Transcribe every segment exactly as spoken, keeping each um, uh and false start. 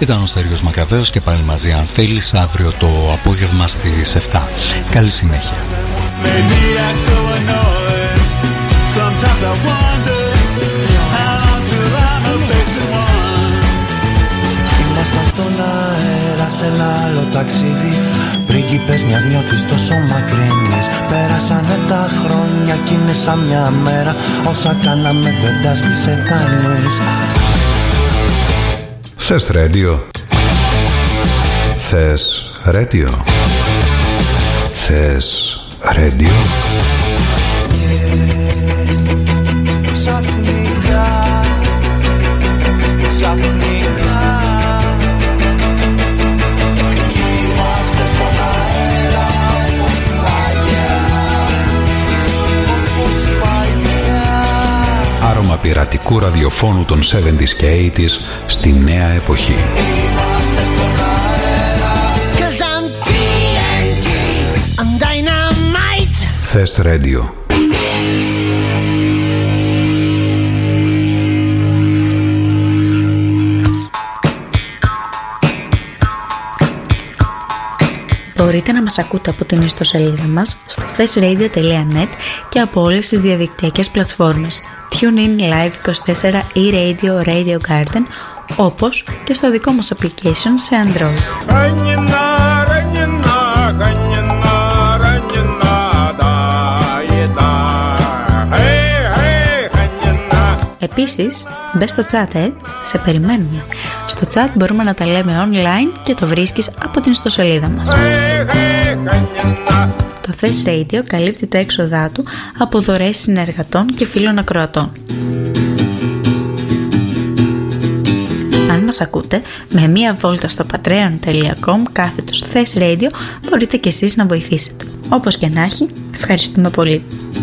Ήταν ο Στέργιος Μακαβαίος και πάλι μαζί αν θέλεις αύριο το απόγευμα στις επτά. Καλή συνέχεια. Ήμασταν στον αέρα σε ένα άλλο ταξίδι, πρίγκιπες μιας νιώτης τόσο μακρινής. Πέρασανε τα χρόνια κι είναι σαν μια μέρα, όσα κάναμε δεν τα σβήσε κανείς. Θες ρέντιο? Θες ρέντιο? Θες ρέντιο? Ξαφνικά, ξαφνικά είμαστε στον αέρα όπως παλιά, όπως παλιά. Άρωμα πειρατικού ραδιοφώνου των εβδομήντα και ογδόντα στη νέα εποχή. Είμαστε στον αέρα, 'cause I'm τι εν τι, I'm dynamite. Θες ρέντιο? Μπορείτε να μας ακούτε από την ιστοσελίδα μας στο θες ρέιντιο τελεία νετ και από όλες τις διαδικτυακές πλατφόρμες TuneIn, Live είκοσι τέσσερα, e-Radio, Radio Garden, όπως και στο δικό μας application σε Android. Επίσης, μπες στο chat, ε, σε περιμένουμε. Στο chat μπορούμε να τα λέμε online και το βρίσκεις από την ιστοσελίδα μας. Το Θες Radio καλύπτει τα έξοδά του από δωρεές συνεργατών και φίλων ακροατών. Αν μας ακούτε, με μία βόλτα στο patreon τελεία com κάθετος Θες Radio μπορείτε και εσείς να βοηθήσετε. Όπως και να έχει, ευχαριστούμε πολύ.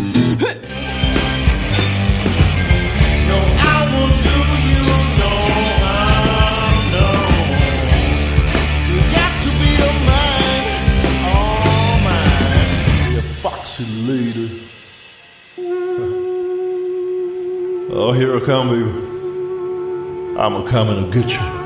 Oh, here I come, baby. I'm a coming to get you.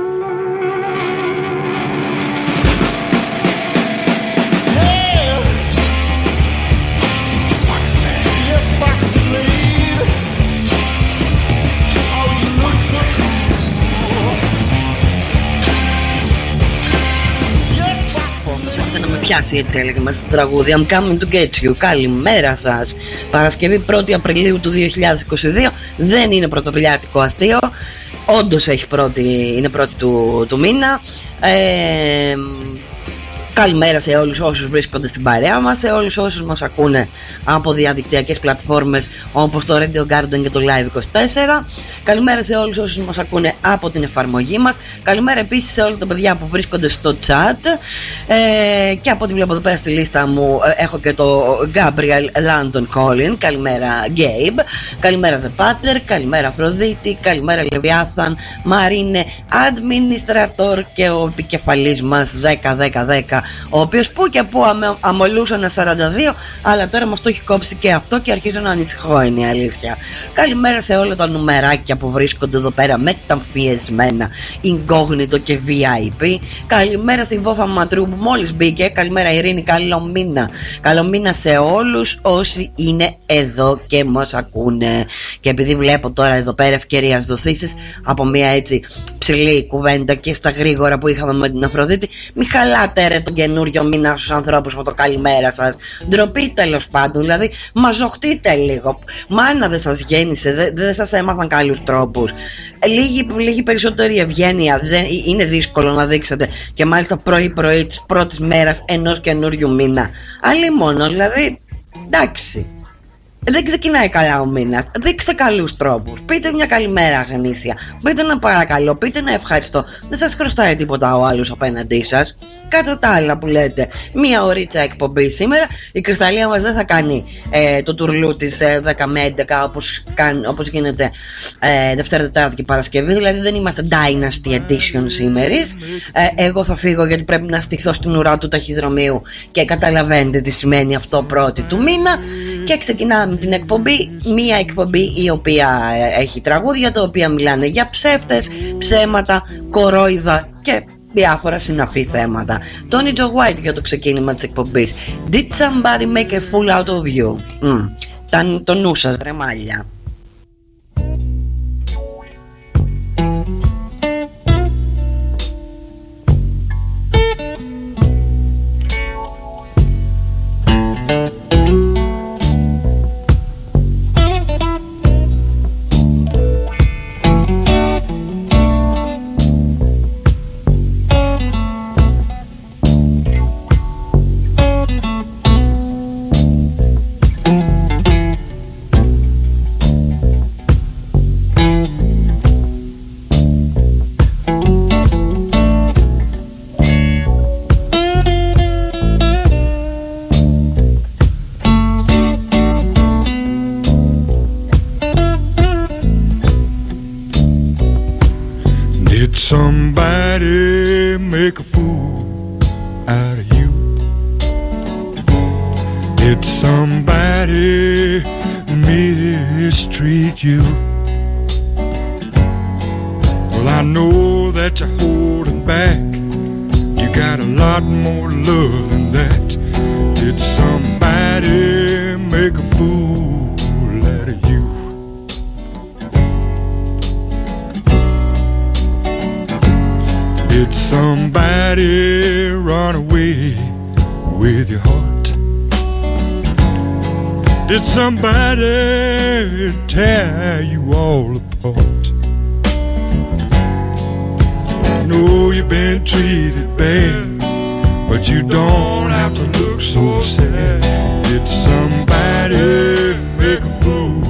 Πιάσει, έτσι έλεγε μας στο τραγούδι I'm coming to get you. Καλημέρα σας. Παρασκευή πρώτη Απριλίου του δύο χιλιάδες είκοσι δύο. Δεν είναι πρωτοπηλιάτικο αστείο. Όντως έχει πρώτη, είναι πρώτη του, του μήνα. ε, Καλημέρα σε όλους όσους βρίσκονται στην παρέα μας, σε όλους όσους μας ακούνε από διαδικτυακές πλατφόρμες όπως το Radio Garden και το Live είκοσι τέσσερα. Καλημέρα σε όλους όσους μας ακούνε από την εφαρμογή μας. Καλημέρα επίσης σε όλα τα παιδιά που βρίσκονται στο chat. ε, Και από ό,τι βλέπω εδώ πέρα στη λίστα μου ε, έχω και το Gabriel London Collin. Καλημέρα Gabe. Καλημέρα The Pater. Καλημέρα Αφροδίτη. Καλημέρα Λεβιάθαν. Μαρίνε Administrator και ο επικεφαλής μας δέκα δέκα δέκα, ο οποίος που και που αμ, αμολούσε ένα σαράντα δύο, αλλά τώρα μας το έχει κόψει και αυτό και αρχίζω να ανησυχώ, είναι η αλήθεια. Καλημέρα σε όλα τα νουμεράκια που βρίσκονται εδώ πέρα μεταμφιεσμένα, incognito και βι άι πι. Καλημέρα στην Βόφα Ματρού που μόλις μπήκε. Καλημέρα Ειρήνη, καλό μήνα. Καλό μήνα σε όλους όσοι είναι εδώ και μας ακούνε. Και επειδή βλέπω τώρα εδώ πέρα ευκαιρίας δοθήσεις από μια έτσι ψηλή κουβέντα και στα γρήγορα που είχαμε με την Αφροδίτη, μη χαλάτε ρε τον καινούριο μήνα στους ανθρώπους με το καλημέρα σας. Ντροπή τέλος πάντων, δηλαδή μαζοχτείτε λίγο. Μάνα δεν σας γέννησε, δεν δε σας έμαθαν καλούς τρόπους. Λίγη, λίγη περισσότερη ευγένεια δεν, είναι δύσκολο να δείξετε, και μάλιστα πρωί πρωί της πρώτης μέρας ενός καινούριου μήνα. Αλλή μόνο, δηλαδή εντάξει. Δεν ξεκινάει καλά ο μήνας. Δείξτε καλούς τρόπους. Πείτε μια καλημέρα γνήσια. Πείτε ένα παρακαλώ. Πείτε ένα ευχαριστώ. Δεν σας χρωστάει τίποτα ο άλλος απέναντί σας. Κατά τα άλλα που λέτε, μία ωρίτσα εκπομπή σήμερα. Η Κρυσταλλία μας δεν θα κάνει ε, το τουρλού της ε, δέκα με έντεκα όπως, όπως γίνεται ε, Δευτέρα, Τετάρτη και Παρασκευή. Δηλαδή δεν είμαστε Dynasty Edition σήμερης. Ε, εγώ θα φύγω γιατί πρέπει να στηθώ στην ουρά του ταχυδρομείου και καταλαβαίνετε τι σημαίνει αυτό πρώτη του μήνα. Και ξεκινάμε Ξεκινάμε την εκπομπή, μία εκπομπή η οποία έχει τραγούδια τα οποία μιλάνε για ψεύτες, ψέματα, κορόιδα και διάφορα συναφή θέματα. Tony Joe White για το ξεκίνημα της εκπομπής. Did somebody make a fool out of you? Mm. Τα, το νου σας ρε μάλια. Somebody make a fool out of you? Did somebody mistreat you? Well, I know that you're holding back. You got a lot more love than that. Did somebody make a fool out of you? Did somebody run away with your heart? Did somebody tear you all apart? I know you've been treated bad, but you don't have to look so sad. Did somebody make a fool?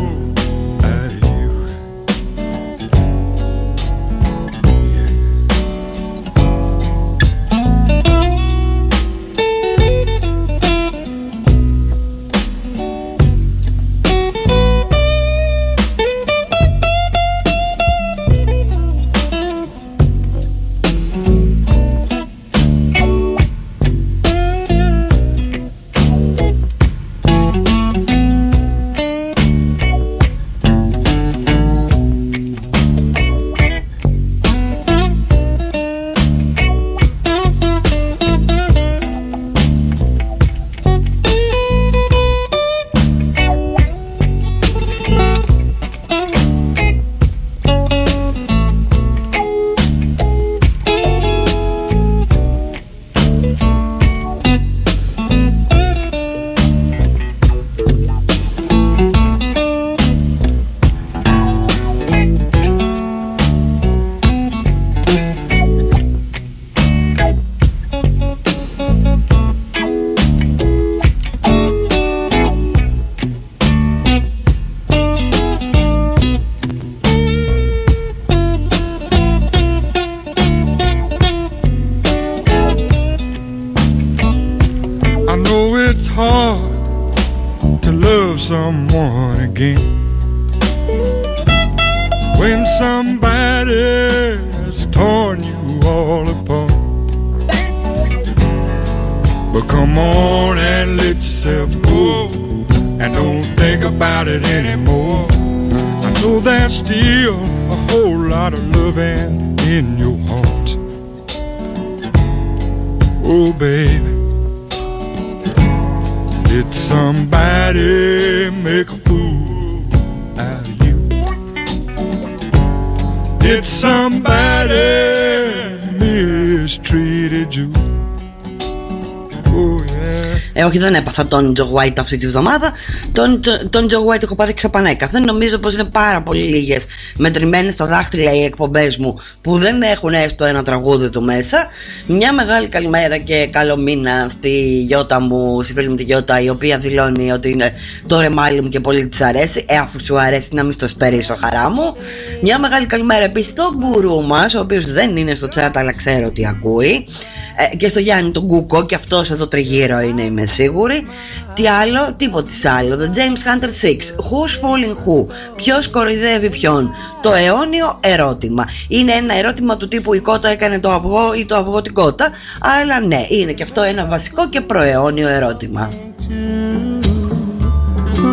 Ε, όχι, δεν έπαθα τον Joe White αυτή τη βδομάδα. Τον, τον Joe White έχω πάθει ξαπανέκαθεν. Νομίζω πως είναι πάρα πολύ λίγες μετρημένες στα δάχτυλα οι εκπομπές μου που δεν έχουν έστω ένα τραγούδι του μέσα. Μια μεγάλη καλημέρα και καλό μήνα στη Γιώτα μου, στη φίλη μου τη Γιώτα, η οποία δηλώνει ότι είναι το ρεμάλι μου και πολύ της αρέσει. Ε, αφού σου αρέσει να μην στο στερήσω, χαρά μου. Μια μεγάλη καλημέρα επίσης στον γκουρού μας, ο οποίος δεν είναι στο chat αλλά ξέρω ότι ακούει. Ε, και στο Γιάννη τον Κούκο, και αυτός εδώ τριγύρω είναι, είμαι σίγουρη. Τι άλλο, τίποτε άλλο. The James Hunter six. Who's fooling who? Ποιος κοροϊδεύει ποιον? Το αιώνιο ερώτημα. Είναι ένα ερώτημα του τύπου η κότα έκανε το αυγό ή το αυγό την κότα. Αλλά ναι, είναι και αυτό ένα βασικό και προαιώνιο ερώτημα. Who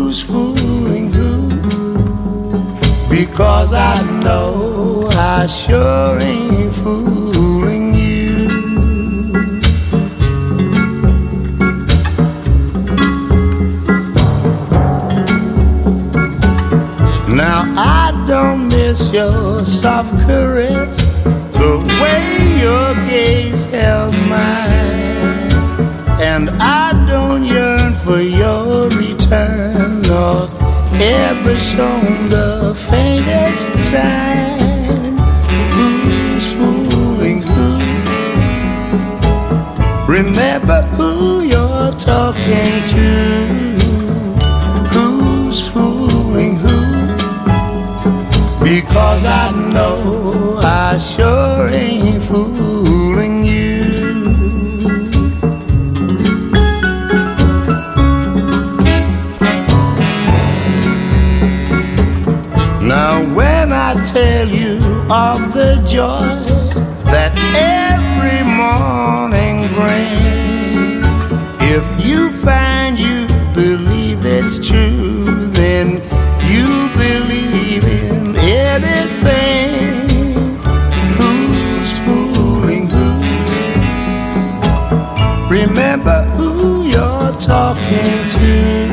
Who's fooling who? Because I know I sure ain't fooling you. Now I don't miss your soft caress, the way your gaze held mine, and I don't yearn for your return, nor ever shown the faintest sign. Who's fooling who? Remember who you're talking to. Who's fooling who? Because I know I sure ain't fooling you. Now when I tell you of the joy that every morning brings, if you find you believe it's true, then you believe in anything. Who's fooling who? Remember who you're talking to.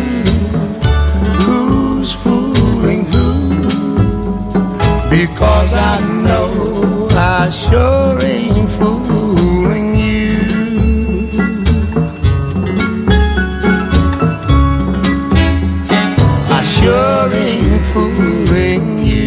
Who's fooling who? Because I know I sure ain't fooling you. I sure ain't fooling you.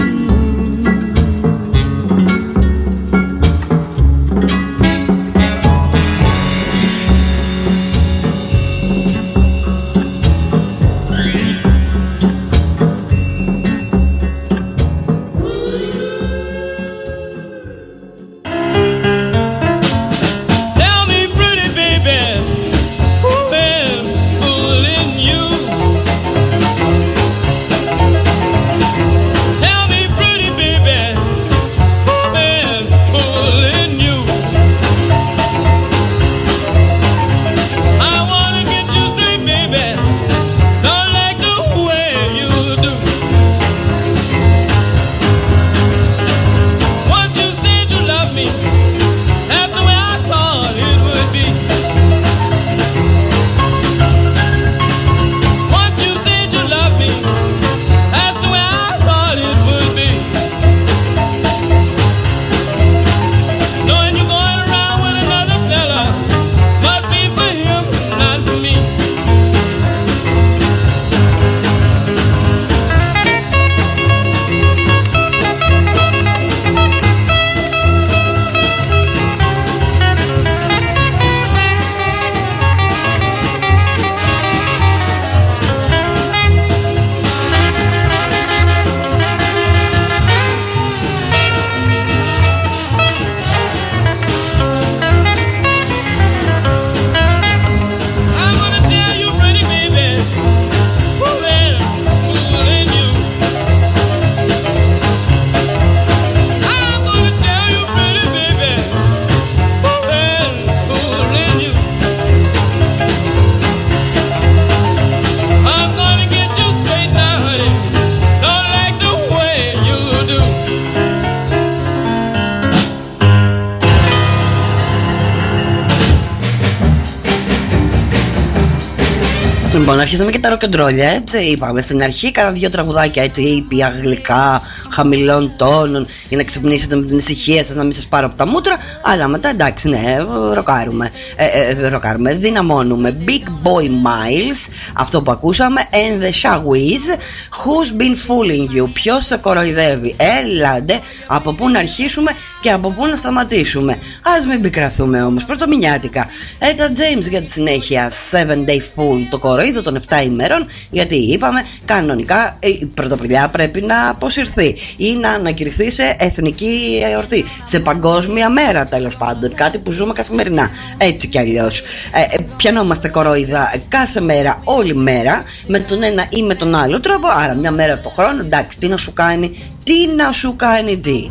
Λοιπόν, αρχίσαμε και τα ροκεντρόλια, έτσι είπαμε στην αρχή. Κάνα δύο τραγουδάκια έτσι ήπια, γλυκά, χαμηλών τόνων, για να ξυπνήσετε με την ησυχία σας, να μην σας πάρω από τα μούτρα. Αλλά μετά εντάξει, ναι, ροκάρουμε. Ε, ε, ροκάρουμε, δυναμώνουμε. Big Boy Miles, αυτό που ακούσαμε. And the Shawiz, Who's Been Fooling You? Ποιος σε κοροϊδεύει? Έλαντε, από πού να αρχίσουμε και από πού να σταματήσουμε. Ας μην πικραθούμε όμως, πρωτομηνιάτικα. Έτα James για τη συνέχεια. Seven Day Full, το κοροϊδό των επτά ημερών. Γιατί είπαμε, κανονικά η πρωτοπριλιά πρέπει να αποσυρθεί ή να ανακηρυχθεί σε εθνική εορτή, σε παγκόσμια μέρα τέλος πάντων. Κάτι που ζούμε καθημερινά. Έτσι κι αλλιώς. Ε, ε, πιανόμαστε κοροϊδά κάθε μέρα, όλη μέρα, με τον ένα ή με τον άλλο τρόπο. Άρα μια μέρα από το χρόνο, εντάξει, τι να σου κάνει, τι να σου κάνει, τι.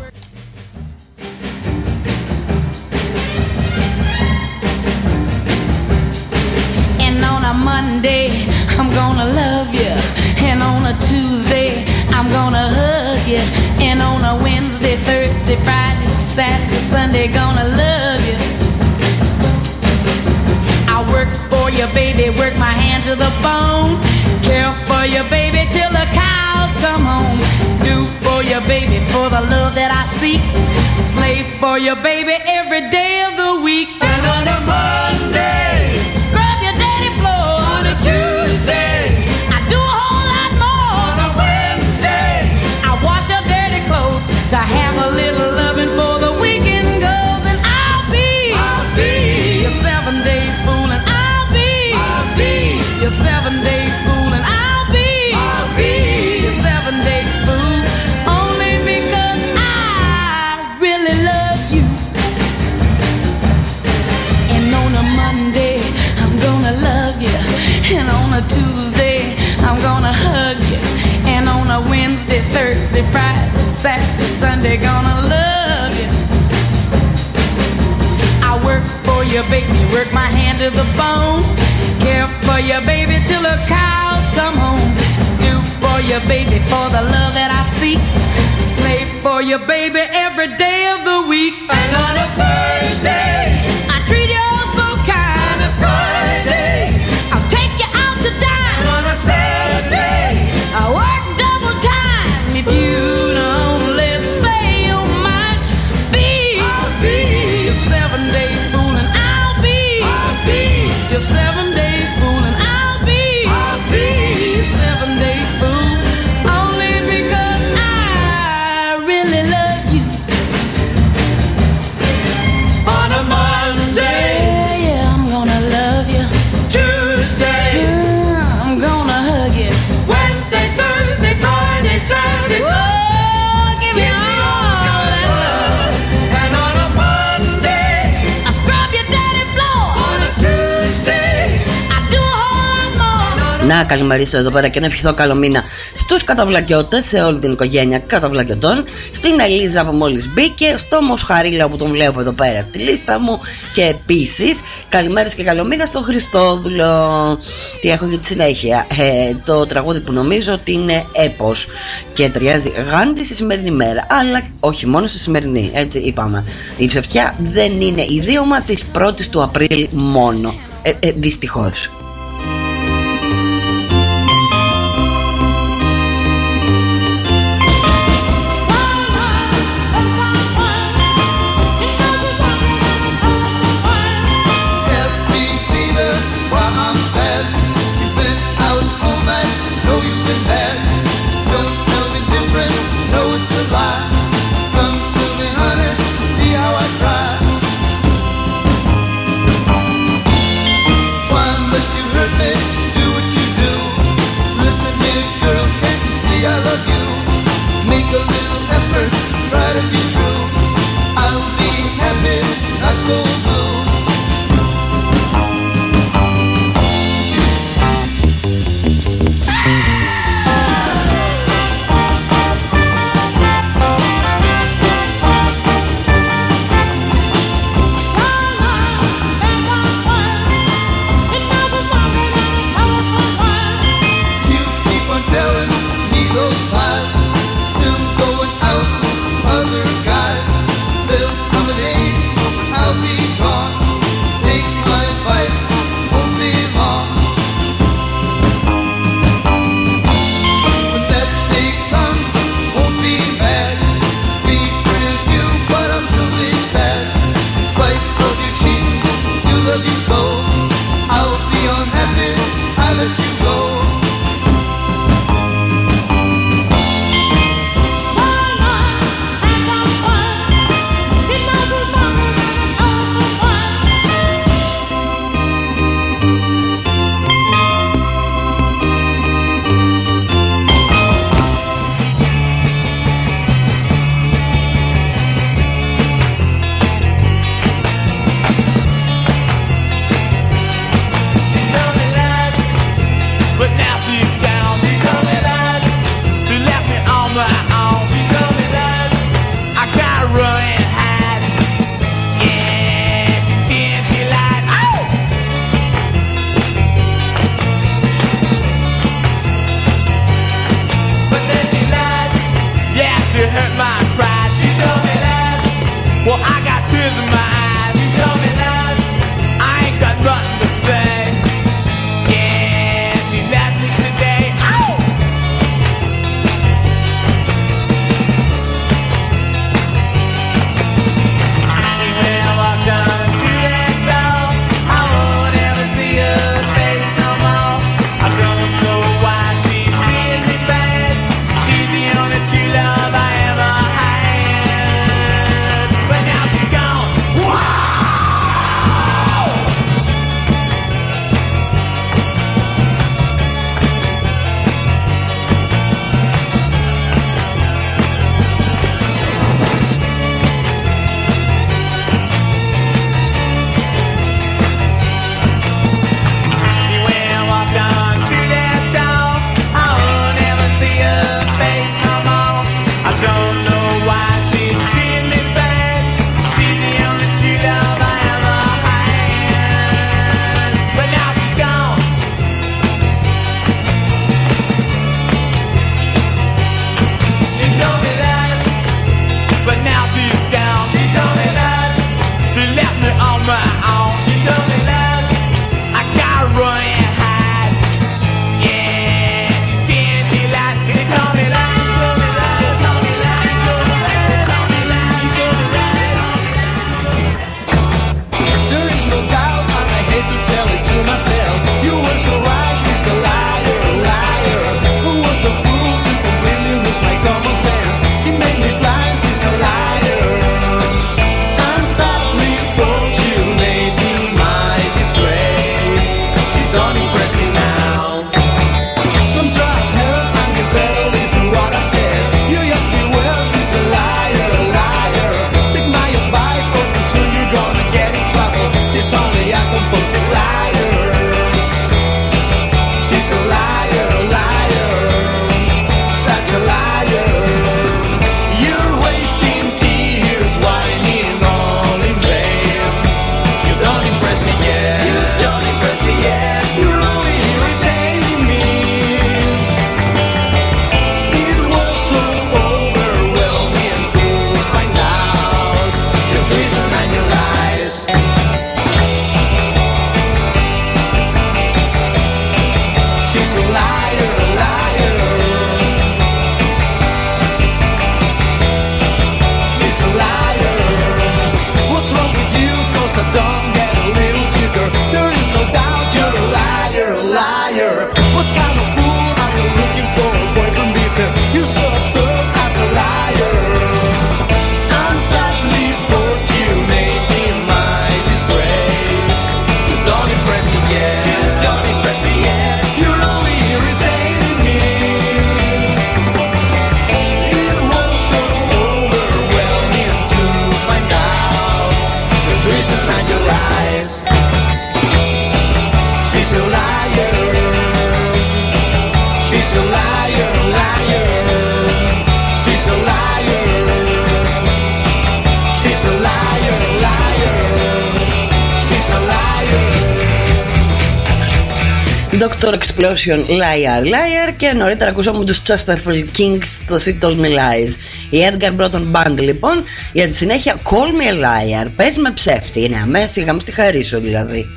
And on a Monday, I'm gonna love you. Saturday, Sunday, gonna love you. I work for you, baby, work my hand to the bone. Care for you, baby, till the cows come home. Do for you, baby, for the love that I seek. Slave for you, baby, every day of the week. And on a Monday, scrub your dirty floor. On a Tuesday, I do a whole lot more. On a Wednesday, I wash your dirty clothes to have a little loving for the weekend goes. And I'll be, I'll be your seven-day fool, and I'll be, I'll be your seven-day fool, and I'll be, I'll be your seven-day fool, only because I really love you. And on a Monday, I'm gonna love you, and on a Tuesday, I'm gonna hug you, and on a Wednesday, Thursday, Friday, Saturday, Sunday, gonna love you. I work for you, baby, work my hand to the bone. Care for you, baby, till the cows come home. Do for you, baby, for the love that I seek. Slave for you, baby, every day of the week. And on a Thursday, I treat you all so kind. On a Friday, I'll take you out to dine. And on a Saturday, I work double time. If you only say you might be, I'll be your seven-day fool, and I'll be, I'll be your seven-day fool, and I'll be, I'll be your seven-day fool, only because I really love you. On a Monday, yeah, yeah, I'm gonna love you. Tuesday, yeah, I'm gonna hug you. Wednesday, Thursday, Friday, Saturday, oh, give me all that love. And on a Monday, I scrub your dirty floor. On a Tuesday, I do a whole lot more. Να καλημερίσω εδώ πέρα και να ευχηθώ καλό μήνα στους καταβλακιώτες, σε όλη την οικογένεια καταβλακιωτών, στην Ελίζα που μόλις μπήκε, στο Μοσχαρίλα που τον βλέπω εδώ πέρα στη λίστα μου, και επίσης καλημέρες και καλό μήνα στο Χριστόδουλο. Τι έχω για τη συνέχεια? Ε, το τραγούδι που νομίζω ότι είναι έπος και ταιριάζει γάντι στη σημερινή μέρα, αλλά όχι μόνο στη σημερινή, έτσι είπαμε. Η ψευτιά δεν είναι ιδίωμα της πρώτης του Απρίλη μόνο, ε, ε, δυστυχώς. Well, I got tears in my eyes. You told me that I ain't got nothing to say. Yeah, she left me today. Ow! When I walked on through that door, I won't ever see her face no more. I don't know why she treated me bad. She's the only true love I ever had. But now she's gone. Wow! Doctor Explosion, Liar, Liar, και νωρίτερα ακούσαμε τους Chesterfield Kings στο She Told Me Lies. Η Edgar Broughton Band λοιπόν, για τη συνέχεια Call Me a Liar, πες με ψεύτη, είναι αμέσως, σιγά μου στη χαρίσω δηλαδή.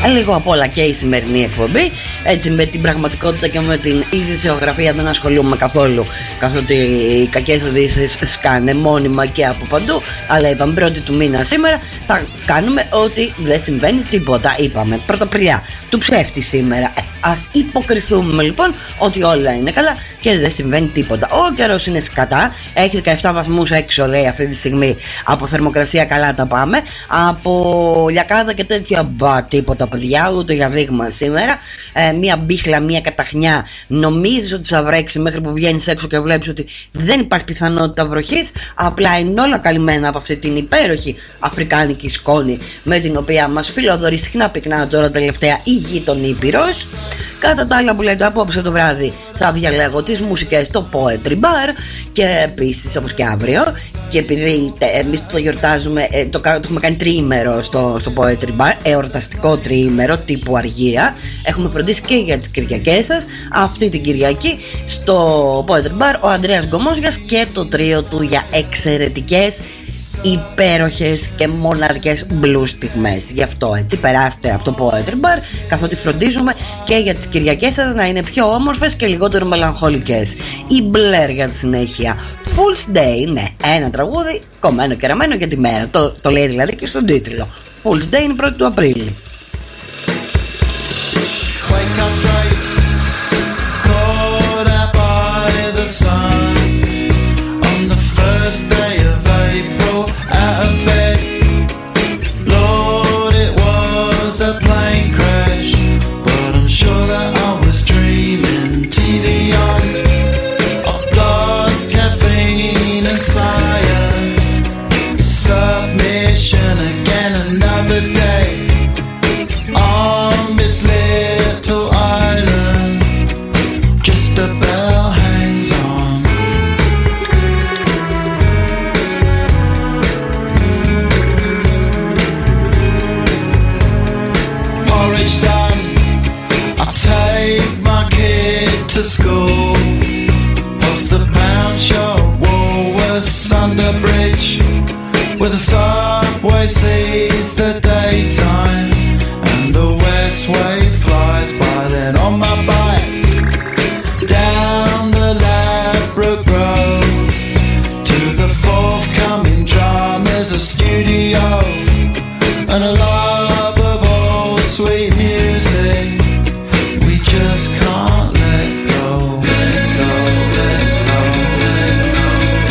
λίγο απ' όλα και η σημερινή εκπομπή. Έτσι, με την πραγματικότητα και με την ειδησιογραφία δεν ασχολούμαι καθόλου, καθότι οι κακές ειδήσεις σκάνε μόνιμα και από παντού. Αλλά είπαμε πρώτη του μήνα σήμερα θα κάνουμε ότι δεν συμβαίνει τίποτα. Είπαμε Πρωταπριλιά του ψεύτη σήμερα. Ας υποκριθούμε λοιπόν ότι όλα είναι καλά και δεν συμβαίνει τίποτα. Ο καιρός είναι σκατά. Έχει δεκαεπτά βαθμούς έξω, λέει αυτή τη στιγμή. Από θερμοκρασία καλά τα πάμε. Από λιακάδα και τέτοια μπα τίποτα, παιδιά. Ούτε για δείγμα σήμερα. ε, Μία μπίχλα, μία καταχνιά. Νομίζεις ότι θα βρέξει μέχρι που βγαίνεις έξω και βλέπεις ότι δεν υπάρχει πιθανότητα βροχής. Απλά είναι όλα καλυμμένα από αυτή την υπέροχη αφρικάνικη σκόνη με την οποία μας φιλοδορεί συχνά πυκνά τώρα τελευταία η γείτονη Ήπειρος. Κατά τα άλλα που λέτε, απόψε το βράδυ θα διαλέγω τις μουσικές στο Poetry Bar και επίσης όπως και αύριο. Και επειδή εμείς το γιορτάζουμε, το, το έχουμε κάνει τριήμερο στο, στο Poetry Bar, εορταστικό τριήμερο τύπου αργία. Έχουμε φροντίσει και για τις Κυριακές σας. Αυτή την Κυριακή στο Poetry Bar ο Ανδρέας Γκομόζιας και το τρίο του για εξαιρετικές, υπέροχες και μοναδικές blues στιγμές. Γι' αυτό έτσι περάστε από το Poetry Bar, καθότι φροντίζουμε και για τις Κυριακές σας να είναι πιο όμορφες και λιγότερο μελαγχολικές. Η Blair για τη συνέχεια. Fool's Day, ναι, ένα τραγούδι κομμένο και ραμμένο για τη μέρα. Το, το λέει δηλαδή και στον τίτλο. Fool's Day είναι πρώτη του Απρίλη. Wake up straight, caught out by the sun. On the first day of April, out of bed, Lord, it was a plane crash, but I'm sure that I was dreaming. T V on, of glass, caffeine and science. Submission again, another day on this little island. Just a bell hangs on. Porridge done, I take my kid to school. Past the pound shop, Woolworths under bridge, where the subway sees the daytime and the Westway flies by. Then on my bike down the Ladbroke Road to the forthcoming Dramas, a studio and a love of old sweet music. We just can't let go, let go, let go, let go.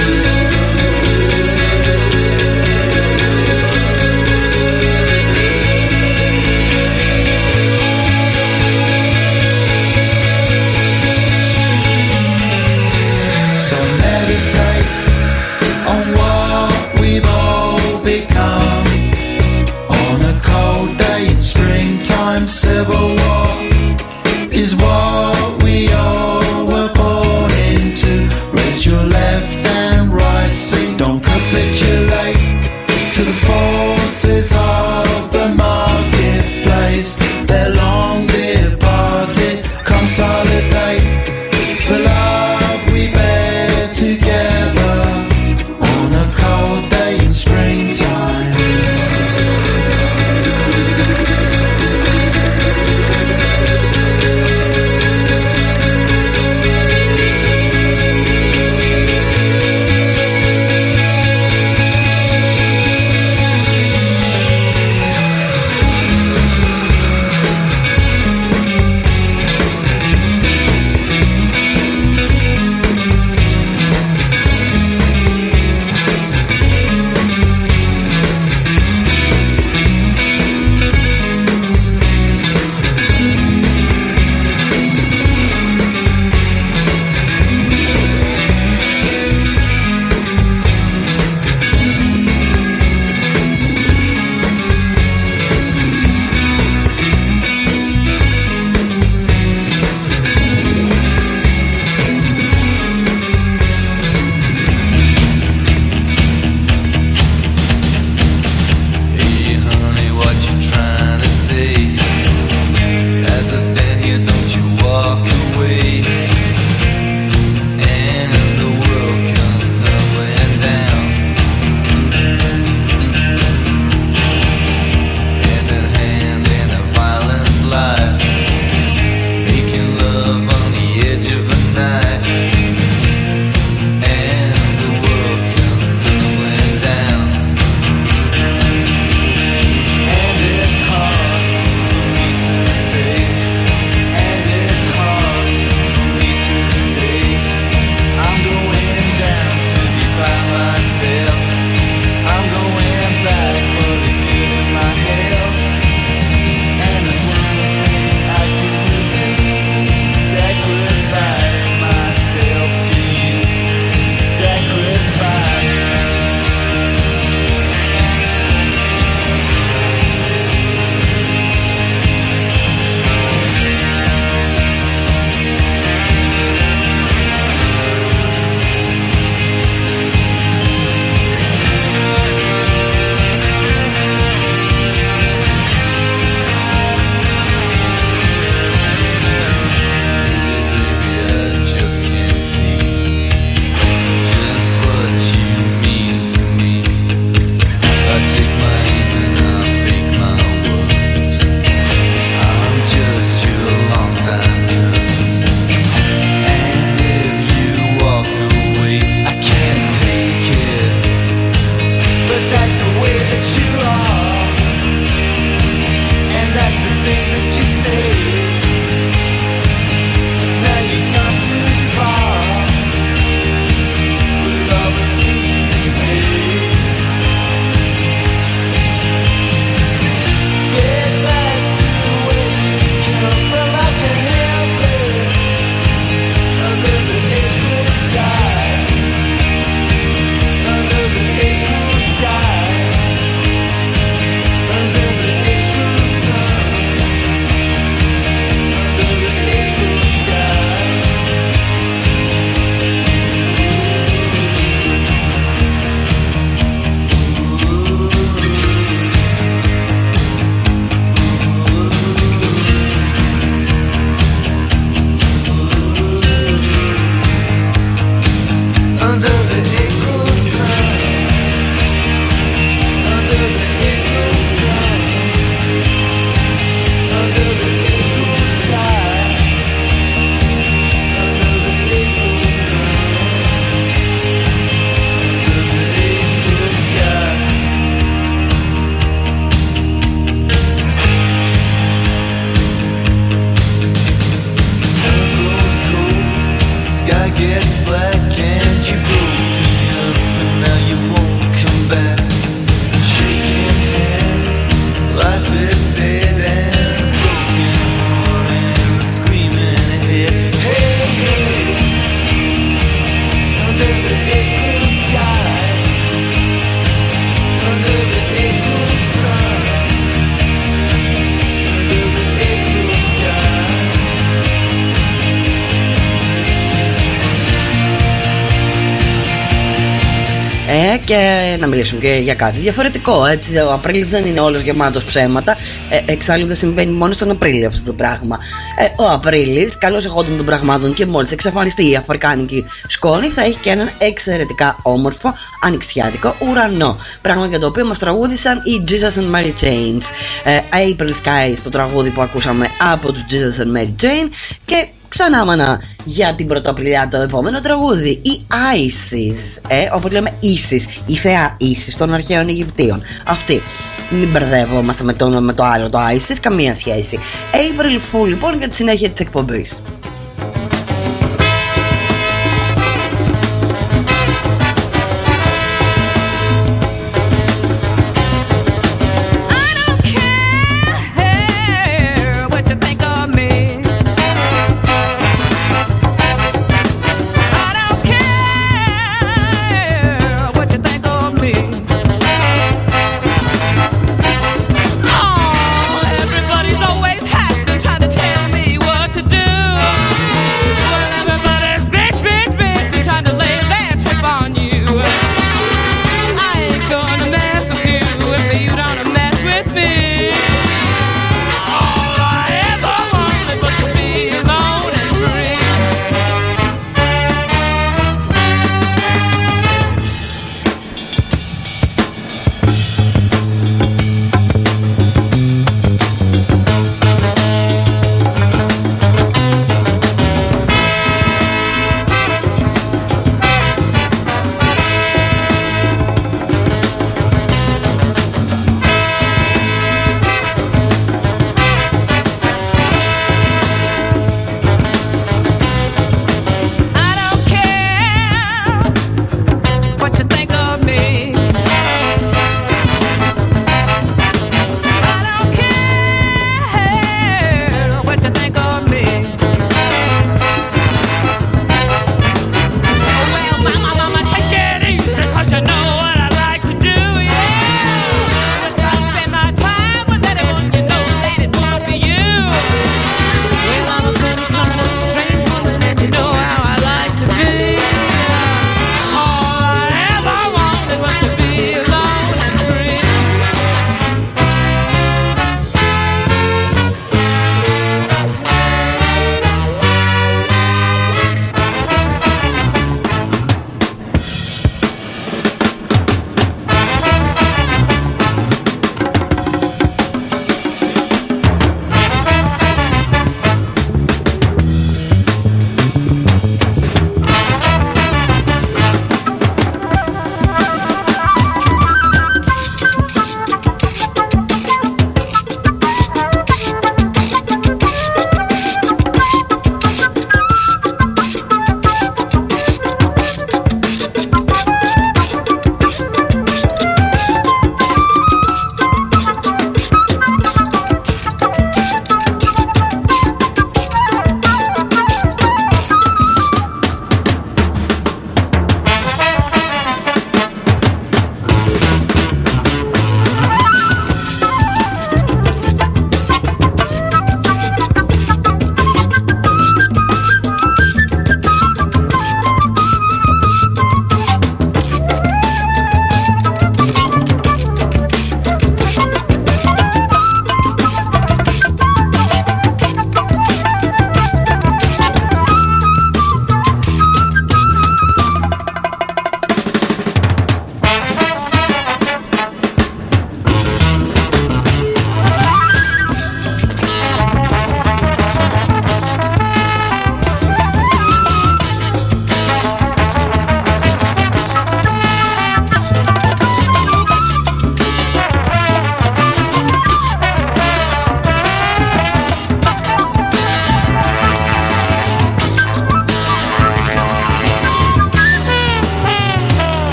So meditate on what we've all become, on a Και να μιλήσουν και για κάτι διαφορετικό, έτσι. Ο Απρίλης δεν είναι όλος γεμάτος ψέματα. ε, Εξάλλου δεν συμβαίνει μόνο στον Απρίλιο αυτό το πράγμα. ε, Ο Απρίλης, καλώς εχόντων των πραγμάτων και μόλις εξαφανιστεί η αφρικάνικη σκόνη, θα έχει και έναν εξαιρετικά όμορφο ανοιξιάτικο ουρανό. Πράγμα για το οποίο μας τραγούδησαν οι Jesus and Mary Chains. ε, April Skies, το τραγούδι που ακούσαμε από τους Jesus and Mary Chain. Και ξανά μάνα για την Πρωτοαπριλιά το επόμενο τραγούδι, η Isis, ε, όπως λέμε Isis, η θεά Isis των αρχαίων Αιγυπτίων. Αυτή, μην μπερδεύομαστε με το, με το άλλο το Isis, καμία σχέση. April Fool λοιπόν για τη συνέχεια της εκπομπής. Everybody's always has been trying to tell me what to do.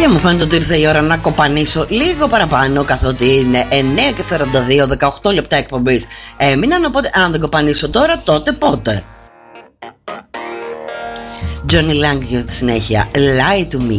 Και μου φαίνεται ότι ήρθε η ώρα να κοπανίσω λίγο παραπάνω, καθότι είναι εννιά και σαράντα δύο, δεκαοκτώ λεπτά εκπομπής έμειναν. Οπότε αν δεν κοπανίσω τώρα, τότε πότε? Johnny Lang για τη συνέχεια, Lie to Me.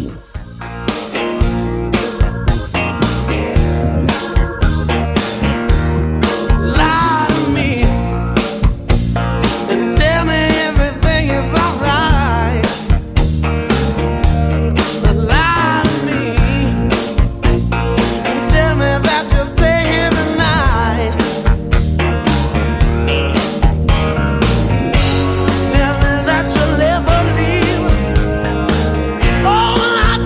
Oh, I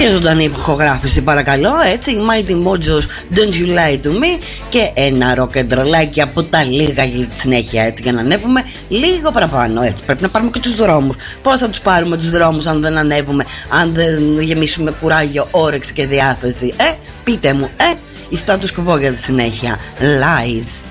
Και ζωντανή ηχογράφηση παρακαλώ, έτσι. Mighty Mojos, Don't You Lie To Me. Και ένα ροκεντρολάκι από τα λίγα για τη συνέχεια, έτσι, για να ανέβουμε λίγο παραπάνω, έτσι. Πρέπει να πάρουμε και τους δρόμους. Πώς θα τους πάρουμε τους δρόμους αν δεν ανέβουμε, αν δεν γεμίσουμε κουράγιο, όρεξη και διάθεση? Ε, πείτε μου, ε, η status quo για τη συνέχεια. Lies.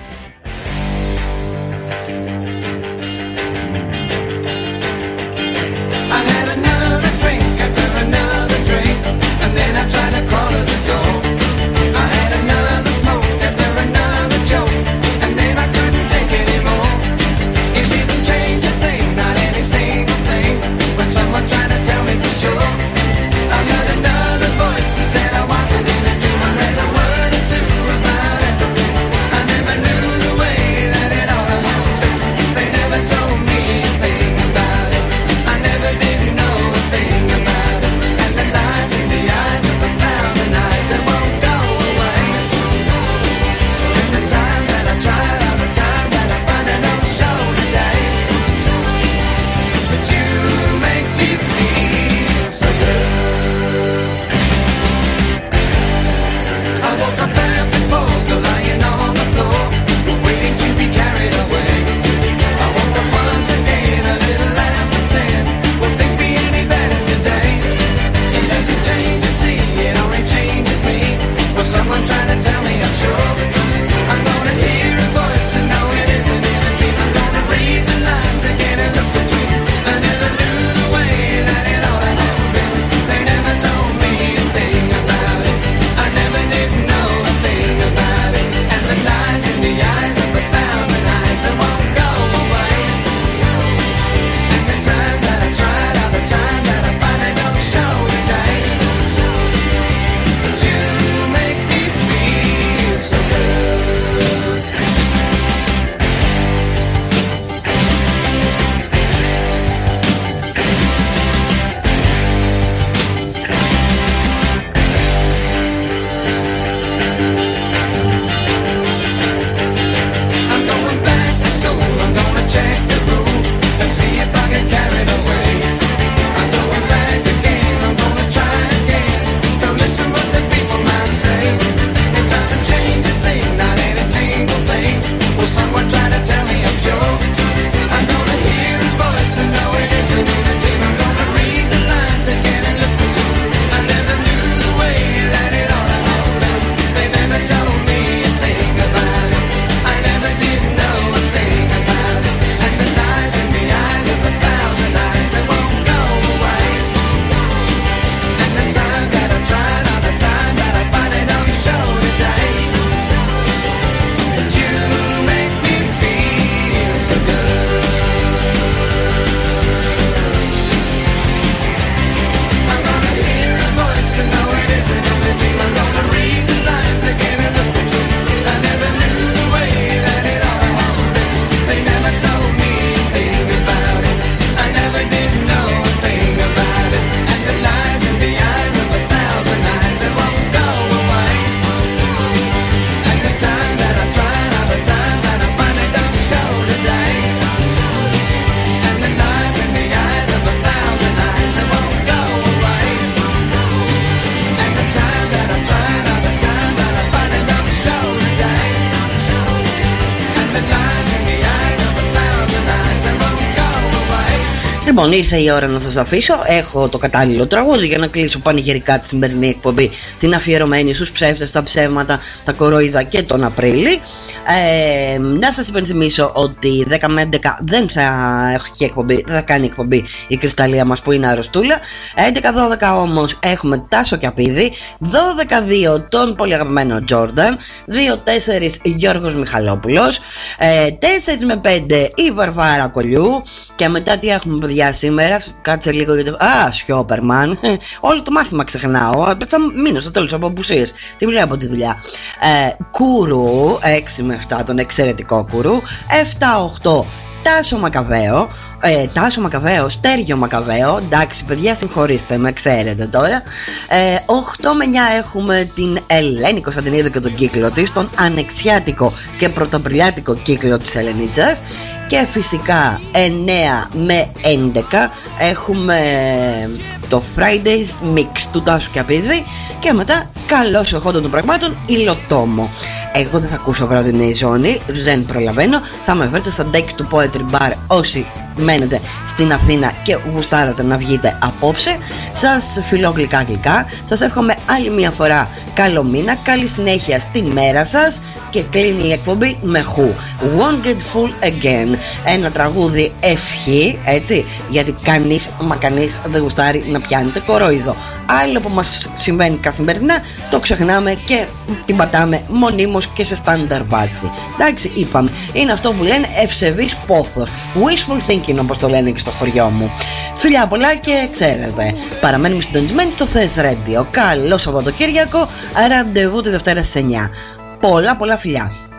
Λοιπόν, ήρθε η ώρα να σας αφήσω. Έχω το κατάλληλο τραγούδι για να κλείσω πανηγυρικά τη σημερινή εκπομπή, την αφιερωμένη στους ψεύτες, τα ψέματα, τα κορόιδα και τον Απρίλη. Ε, να σας υπενθυμίσω ότι δέκα με έντεκα δεν θα έχει εκπομπή, δεν θα κάνει εκπομπή η Κρυσταλλία μας που είναι αρρωστούλα. έντεκα δώδεκα όμως έχουμε Τάσο Κιαπίδη, δώδεκα δύο τον πολύ αγαπημένο Τζόρνταν, δύο τέσσερα Γιώργος Μιχαλόπουλος, ε, τέσσερα με πέντε η Βαρβάρα Κολιού. Και μετά τι έχουμε, παιδιά, σήμερα? Κάτσε λίγο γιατί. Α, Σιόπερμαν. Όλο το μάθημα ξεχνάω. Θα μείνω στο τέλος από απουσίες. Τι βλέπω τη δουλειά. Ε, Κουρού, έξι με επτά, τον εξαιρετικό Κουρού. επτά οκτώ Τάσο Μακαβαίο. Ε, Τάσο Μακαβαίο, Στέργιο Μακαβαίο. Εντάξει, παιδιά, συγχωρήστε με, ξέρετε τώρα. ε, οκτώ με εννιά έχουμε την Ελένη Κωνσταντινίδου και τον κύκλο της, τον ανεξιάτικο και πρωταπριλιάτικο κύκλο της Ελενίτσας. Και φυσικά εννέα με έντεκα έχουμε το Fridays Mix του Τάσου και Απίδη. Και μετά καλώς εχόντων των πραγμάτων Υλοτόμο. Εγώ δεν θα ακούσω βραδινή ζώνη, δεν προλαβαίνω. Θα με βρείτε στα deck του Poetry Bar όσοι μένετε στην Αθήνα και γουστάρατε να βγείτε απόψε. Σας φιλώ γλυκά γλυκά. Σας εύχομαι άλλη μια φορά καλό μήνα, καλή συνέχεια στη μέρα σας. Και κλείνει η εκπομπή με Who, Won't Get Full Again. Ένα τραγούδι ευχή, έτσι, γιατί κανείς μα κανείς δεν γουστάρει να πιάνετε κορόιδο. Άλλο που μας συμβαίνει καθημερινά το ξεχνάμε και την πατάμε μονίμως και σε στάνταρ βάση. Εντάξει, είπαμε, είναι αυτό που λένε ευσεβής πόθος, wishful thinking όπως το λένε και στο χωριό μου. Φιλιά πολλά και ξέρετε, παραμένουμε συντονισμένοι στο Thess Radio. Καλό Σαββατοκύριακο, ραντεβού τη Δευτέρα στις εννιά. Πολλά πολλά φιλιά.